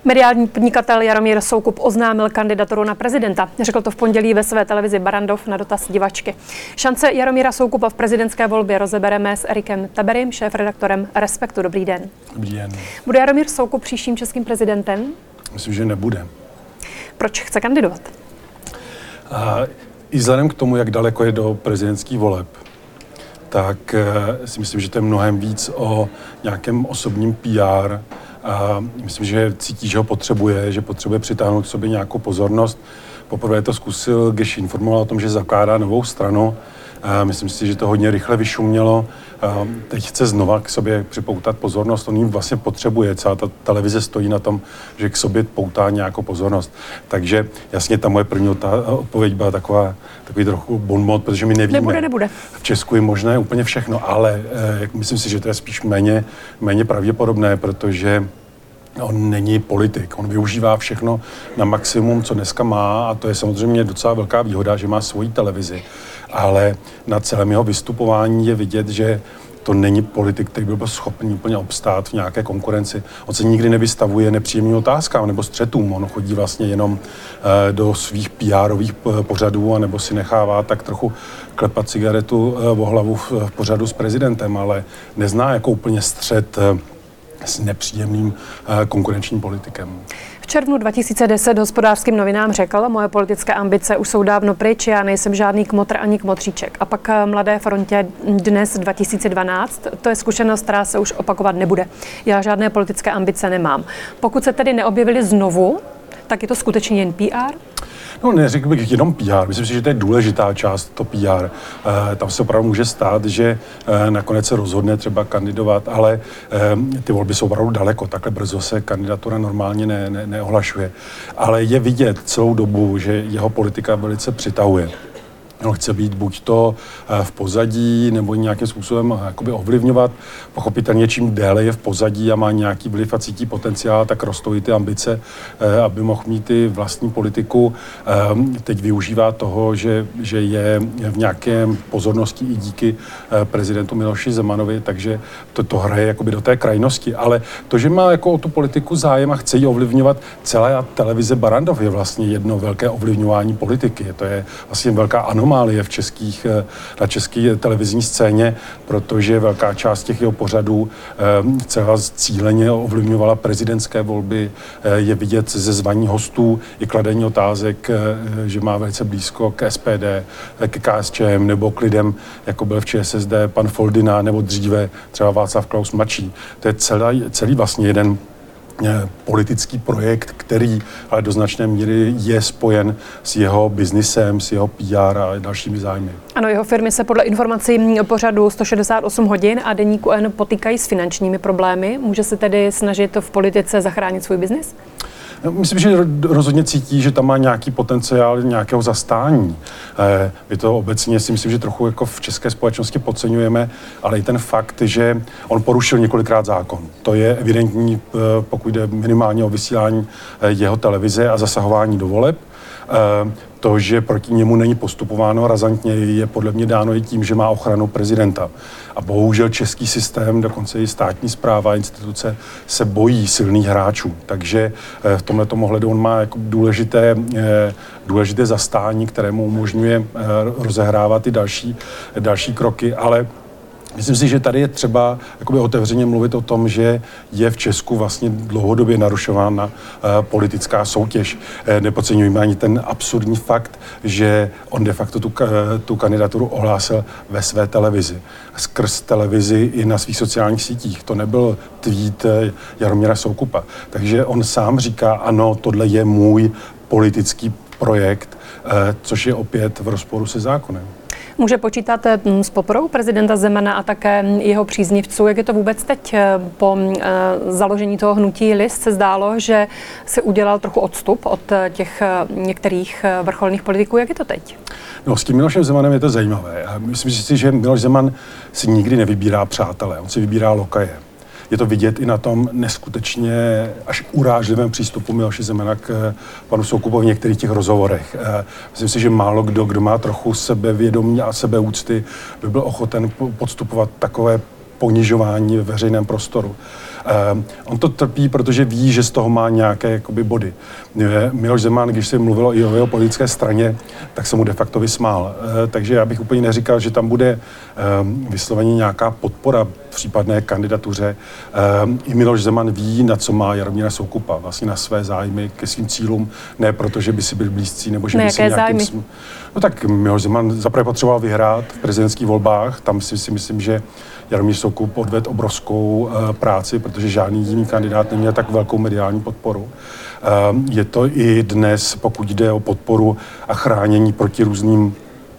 Mediální podnikatel Jaromír Soukup oznámil kandidaturu na prezidenta. Řekl to v pondělí ve své televizi Barrandov na dotaz divačky. Šance Jaromíra Soukupa v prezidentské volbě rozebereme s Erikem Taberym, šéfredaktorem Respektu. Dobrý den. Dobrý den. Bude Jaromír Soukup příštím českým prezidentem? Myslím, že nebude. Proč chce kandidovat? I vzhledem k tomu, jak daleko je do prezidentských voleb, tak si myslím, že to je mnohem víc o nějakém osobním PR. Myslím, že cítí, že ho potřebuje, že potřebuje přitáhnout k sobě nějakou pozornost. Poprvé to zkusil, když informoval o tom, že zakládá novou stranu. Myslím si, že to hodně rychle vyšumělo. Teď chce znova k sobě připoutat pozornost. On ji vlastně potřebuje. Celá ta televize stojí na tom, že k sobě poutá nějakou pozornost. Takže jasně ta moje první odpověď byla takový trochu bonmot, protože my nevíme. Nebude. V Česku je možné úplně všechno, ale myslím si, že to je spíš méně pravděpodobné, protože on není politik, on využívá všechno na maximum, co dneska má, a to je samozřejmě docela velká výhoda, že má svoji televizi, ale na celém jeho vystupování je vidět, že to není politik, který by byl schopný úplně obstát v nějaké konkurenci. On se nikdy nevystavuje nepříjemným otázkám nebo střetům, on chodí vlastně jenom do svých PR-ových pořadů a nebo si nechává tak trochu klepat cigaretu o hlavu v pořadu s prezidentem, ale nezná jako úplně střet s nepříjemným konkurenčním politikem. V červnu 2010 Hospodářským novinám řekl: moje politické ambice už jsou dávno pryč, já nejsem žádný kmotr ani kmotříček. A pak Mladé frontě dnes 2012, to je zkušenost, která se už opakovat nebude. Já žádné politické ambice nemám. Pokud se tedy neobjevili znovu, tak je to skutečně jen PR? No, neřekl bych jenom PR. Myslím si, že to je důležitá část to PR. Tam se opravdu může stát, že nakonec se rozhodne třeba kandidovat, ale ty volby jsou opravdu daleko. Takhle brzo se kandidatura normálně neohlašuje. Ale je vidět celou dobu, že jeho politika velice přitahuje. On chce být buď to v pozadí, nebo nějakým způsobem jakoby ovlivňovat. Pochopitelně, čím déle je v pozadí a má nějaký vliv a cítí potenciál, tak rostou i ty ambice, aby mohl mít i vlastní politiku. Teď využívá toho, že je v nějaké pozornosti i díky prezidentu Miloši Zemanovi, takže to hraje jakoby do té krajnosti. Ale to, že má jako o tu politiku zájem a chce ji ovlivňovat, celá televize Barrandov je vlastně jedno velké ovlivňování politiky. To je vlastně velká anomálie na české televizní scéně, protože velká část těch jeho pořadů celá cíleně ovlivňovala prezidentské volby. Je vidět ze zvaní hostů i kladení otázek, že má velice blízko k SPD, k KSČM nebo k lidem, jako byl v ČSSD pan Foldina nebo dříve třeba Václav Klaus mladší. To je celý vlastně jeden politický projekt, který ale do značné míry je spojen s jeho biznisem, s jeho PR a dalšími zájmy. Ano, jeho firmy se podle informací pořadu 168 hodin a deníku N potýkají s finančními problémy. Může se tedy snažit v politice zachránit svůj biznis? Myslím, že rozhodně cítí, že tam má nějaký potenciál nějakého zastání. My to obecně si myslím, že trochu jako v české společnosti podceňujeme, ale i ten fakt, že on porušil několikrát zákon. To je evidentní, pokud jde minimálně o vysílání jeho televize a zasahování do voleb. To, že proti němu není postupováno razantně, je podle mě dáno i tím, že má ochranu prezidenta. A bohužel český systém, dokonce i státní správa, instituce se bojí silných hráčů. Takže v tomhletom ohledu on má jako důležité zastání, které mu umožňuje rozehrávat i další kroky, ale myslím si, že tady je třeba jakoby otevřeně mluvit o tom, že je v Česku vlastně dlouhodobě narušována politická soutěž. Nepodceňujeme ani ten absurdní fakt, že on de facto tu kandidaturu ohlásil ve své televizi. Skrz televizi i na svých sociálních sítích. To nebyl tweet Jaromíra Soukupa. Takže on sám říká, ano, tohle je můj politický projekt, což je opět v rozporu se zákonem. Může počítat s podporou prezidenta Zemana a také jeho příznivců? Jak je to vůbec teď? Po založení toho hnutí List se zdálo, že si udělal trochu odstup od těch některých vrcholných politiků. Jak je to teď? No, s tím Milošem Zemanem je to zajímavé. Myslím si, že Miloš Zeman si nikdy nevybírá přátelé, on si vybírá lokaje. Je to vidět i na tom neskutečně až urážlivém přístupu Miloše Zemana k panu Soukupovi v některých těch rozhovorech. Myslím si, že málo kdo má trochu sebevědomí a sebeúcty, by byl ochoten podstupovat takové ponižování ve veřejném prostoru. On to trpí, protože ví, že z toho má nějaké jakoby body. Miloš Zeman, když se mluvilo i o jeho politické straně, tak se mu de facto vysmál. Takže já bych úplně neříkal, že tam bude vysloveně nějaká podpora případné kandidatuře. I Miloš Zeman ví, na co má Jaromíra Soukupa, vlastně na své zájmy, ke svým cílům, ne protože by si byl blízcí, nebo že by si nějakým... No tak Miloš Zeman zaprvé potřeboval vyhrát v prezidentských volbách, tam si myslím, že Jaromír Soukup odvedl obrovskou práci, protože žádný jiný kandidát neměl tak velkou mediální podporu. Je to i dnes, pokud jde o podporu a chránění proti různým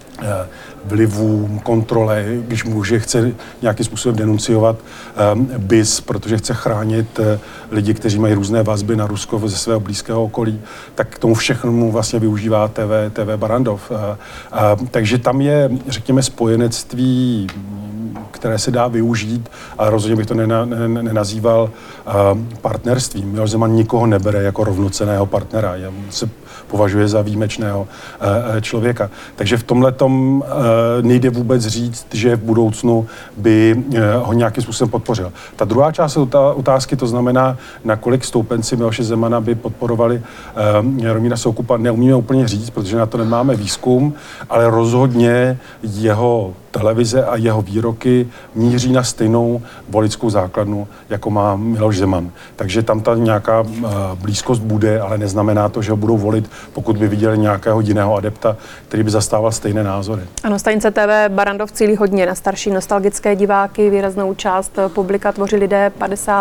vlivům, kontrole, když chce nějakým způsobem denunciovat BIS, protože chce chránit lidi, kteří mají různé vazby na Rusko ze svého blízkého okolí, tak k tomu všechno vlastně využívá TV Barrandov. Takže tam je, řekněme, spojenectví, které se dá využít, ale rozhodně bych to nenazýval partnerstvím. Miloš Zeman nikoho nebere jako rovnocenného partnera. Se považuje za výjimečného člověka. Takže v tomhletom nejde vůbec říct, že v budoucnu by ho nějakým způsobem podpořil. Ta druhá část otázky, to znamená, nakolik stoupenci Miloše Zemana by podporovali Jaromíra Soukupa, neumíme úplně říct, protože na to nemáme výzkum, ale rozhodně jeho televize a jeho výroky míří na stejnou voličskou základnu, jako má Miloš Zeman. Takže tam ta nějaká blízkost bude, ale neznamená to, že ho budou volit, pokud by viděli nějakého jiného adepta, který by zastával stejné názory. Ano, stanice TV Barrandov cílí hodně na starší nostalgické diváky, výraznou část publika tvoří lidé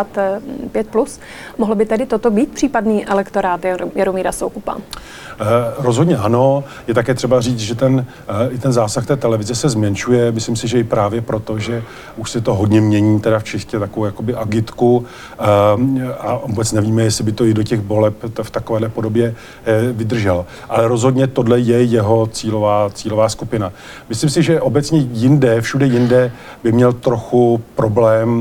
55+. Mohlo by tedy toto být případný elektorát Jaromíra Soukupa? Rozhodně ano. Je také třeba říct, že i ten zásah té televize se zmenšuje. Myslím si, že i právě proto, že už se to hodně mění, teda v čistě takovou jakoby agitku a vůbec nevíme, jestli by to i do těch voleb v takovéhle podobě vydržel. Ale rozhodně tohle je jeho cílová skupina. Myslím si, že obecně všude jinde by měl trochu problém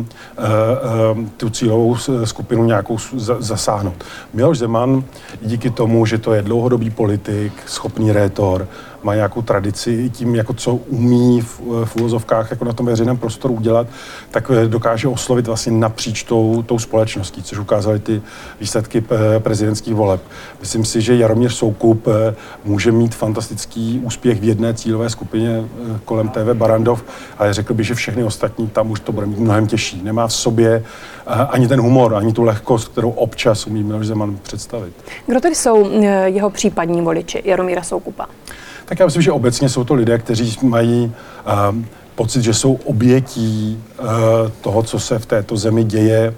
tu cílovou skupinu nějakou zasáhnout. Miloš Zeman díky tomu, že to je dlouhodobý politik, schopný rétor, má nějakou tradici i tím, jako co umí v uvozovkách jako na tom veřejném prostoru udělat, tak dokáže oslovit vlastně napříč tou společností, což ukázaly ty výsledky prezidentských voleb. Myslím si, že Jaromír Soukup může mít fantastický úspěch v jedné cílové skupině kolem TV Barrandov, ale řekl bych, že všechny ostatní tam už to bude mít mnohem těžší. Nemá v sobě ani ten humor, ani tu lehkost, kterou občas umí Miloš Zeman představit. Kdo tedy jsou jeho případní voliči Jaromíra Soukupa? Tak já myslím, že obecně jsou to lidé, kteří mají pocit, že jsou obětí toho, co se v této zemi děje,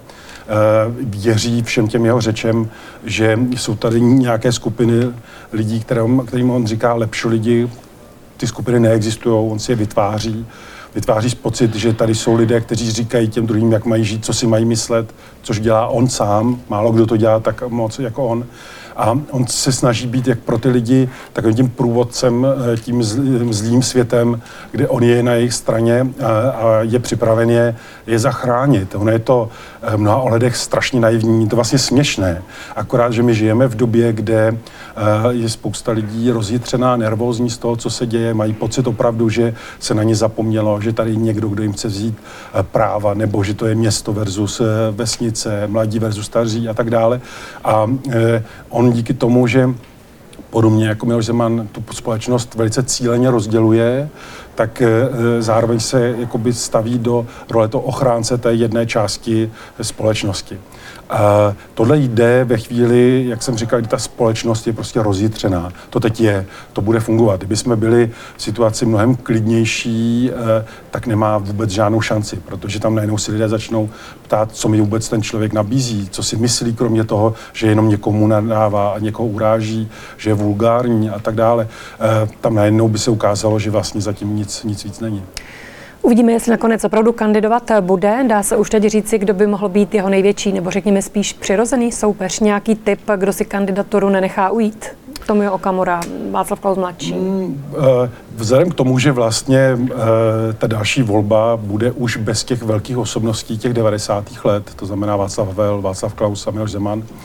věří všem těm jeho řečem, že jsou tady nějaké skupiny lidí, kterým on říká lepší lidi, ty skupiny neexistují, on si je vytváří pocit, že tady jsou lidé, kteří říkají těm druhým, jak mají žít, co si mají myslet, což dělá on sám, málo kdo to dělá tak moc jako on. A on se snaží být jak pro ty lidi takovým tím průvodcem, tím zlým světem, kde on je na jejich straně a je připraven je zachránit. Ono je to v mnoha ohledech strašně naivní, to vlastně směšné. Akorát, že my žijeme v době, kde je spousta lidí rozjitřená, nervózní z toho, co se děje, mají pocit opravdu, že se na ně zapomnělo, že tady je někdo, kdo jim chce vzít práva, nebo že to je město versus vesnice, mladí versus staří a tak dále. A on díky tomu, že podobně jako Miloš Zeman tu společnost velice cíleně rozděluje, tak zároveň se jakoby staví do role toho ochránce té jedné části společnosti. Tohle jde ve chvíli, jak jsem říkal, kdy ta společnost je prostě rozjitřená. To teď je, to bude fungovat. Kdyby jsme byli v situaci mnohem klidnější, tak nemá vůbec žádnou šanci, protože tam najednou si lidé začnou ptát, co mi vůbec ten člověk nabízí, co si myslí, kromě toho, že jenom někomu nadává a někoho uráží, že je vulgární a tak dále. Tam najednou by se ukázalo, že vlastně zatím nic víc není. Uvidíme, jestli nakonec opravdu kandidovat bude. Dá se už teď říci, kdo by mohl být jeho největší, nebo řekněme spíš přirozený soupeř, nějaký typ, kdo si kandidaturu nenechá ujít? Tomio Okamura, Václav Klaus mladší. Vzhledem k tomu, že vlastně ta další volba bude už bez těch velkých osobností těch 90. let, to znamená Václav Havel, Václav Klaus a Miloš Zeman,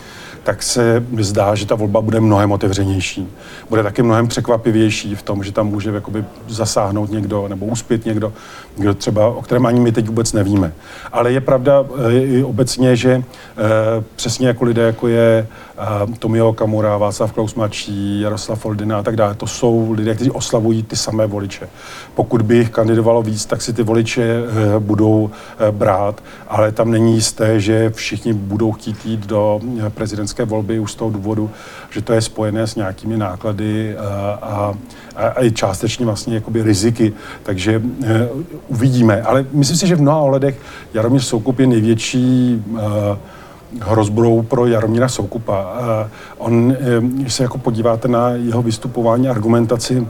tak se mi zdá, že ta volba bude mnohem otevřenější. Bude taky mnohem překvapivější v tom, že tam může jakoby zasáhnout někdo nebo uspět někdo třeba, o kterém ani my teď vůbec nevíme. Ale je pravda i obecně, že přesně jako lidé, jako je Tomio Okamura, Václav Klaus mladší, Jaroslav Foldyna a tak dále, to jsou lidé, kteří oslavují ty samé voliče. Pokud by jich kandidovalo víc, tak si ty voliče budou brát, ale tam není jisté, že všichni budou chtít jít do prezidentské volby už z toho důvodu, že to je spojené s nějakými náklady a i částečně vlastně jakoby riziky, takže uvidíme. Ale myslím si, že v mnoha ohledech Jaromír Soukup je největší hrozbou pro Jaromíra Soukupa. On, když se jako podíváte na jeho vystupování, argumentaci,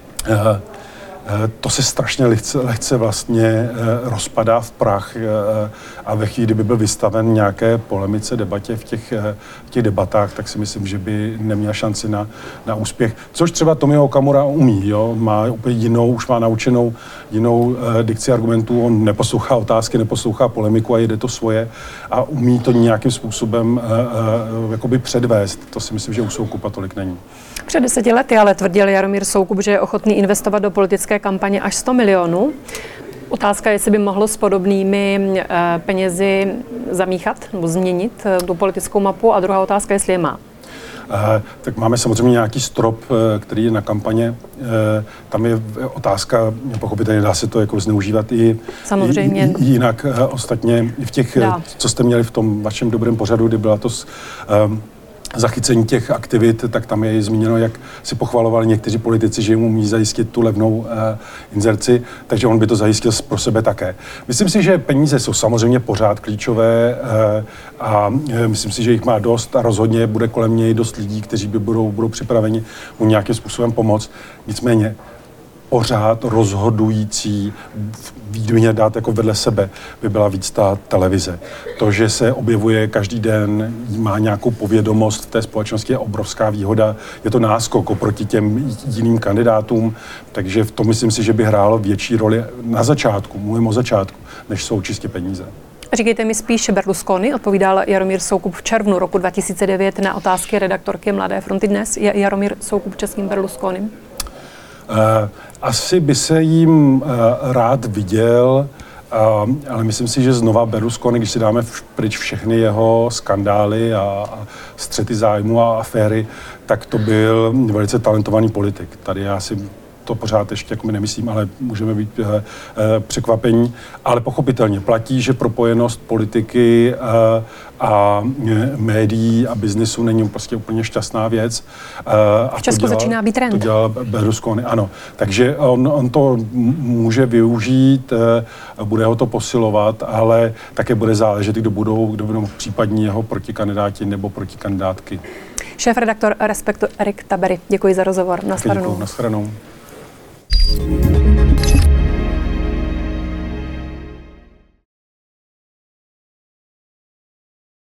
to se strašně lehce vlastně rozpadá v prach a ve chvíli, kdyby byl vystaven nějaké polemice, debatě v těch debatách, tak si myslím, že by neměl šanci na úspěch. Což třeba Tomio Okamura umí, jo? Má úplně už má naučenou jinou dikci argumentů, on neposlouchá otázky, neposlouchá polemiku a jede to svoje a umí to nějakým způsobem jakoby předvést. To si myslím, že u Soukupa tolik není. Před 10 lety ale tvrdil Jaromír Soukup, že je ochotný investovat do politické kampaně až 100 milionů. Otázka je, jestli by mohlo s podobnými penězi zamíchat nebo změnit tu politickou mapu. A druhá otázka, jestli je má. Tak máme samozřejmě nějaký strop, který je na kampaně. Tam je otázka, pochopitelně dá se to jako zneužívat i jinak. Ostatně v těch, co jste měli v tom vašem dobrém pořadu, kdy byla to zachycení těch aktivit, tak tam je zmíněno, jak si pochvalovali někteří politici, že jim umí zajistit tu levnou inzerci, takže on by to zajistil pro sebe také. Myslím si, že peníze jsou samozřejmě pořád klíčové a myslím si, že jich má dost a rozhodně bude kolem něj dost lidí, kteří budou připraveni mu nějakým způsobem pomoct. Nicméně pořád rozhodující, výdvěně dát jako vedle sebe, by byla víc ta televize. To, že se objevuje každý den, má nějakou povědomost v té společnosti, je obrovská výhoda. Je to náskok oproti těm jiným kandidátům, takže v tom myslím si, že by hrálo větší roli na začátku, mluvím o začátku, než jsou čistě peníze. Říkejte mi spíš Berlusconi, odpovídal Jaromír Soukup v červnu roku 2009 na otázky redaktorky Mladé fronty Dnes. Je Jaromír Soukup českým Berlusconim? Asi by se jim rád viděl, ale myslím si, že znova Berlusconi, když si dáme pryč všechny jeho skandály a střety zájmu a aféry, tak to byl velice talentovaný politik. Tady já si to pořád ještě jako my nemyslím, ale můžeme být překvapení. Ale pochopitelně platí, že propojenost politiky a médií a biznesu není prostě úplně šťastná věc. V Česku začíná být trend. To dělal Berlusconi, ano. Takže on to může využít, bude ho to posilovat, ale také bude záležet, kdo budou případní jeho protikandidáti nebo protikandidátky. Šéfredaktor Respektu Erik Tabery. Děkuji za rozhovor. Nashledanou. Děkuji, nashledanou.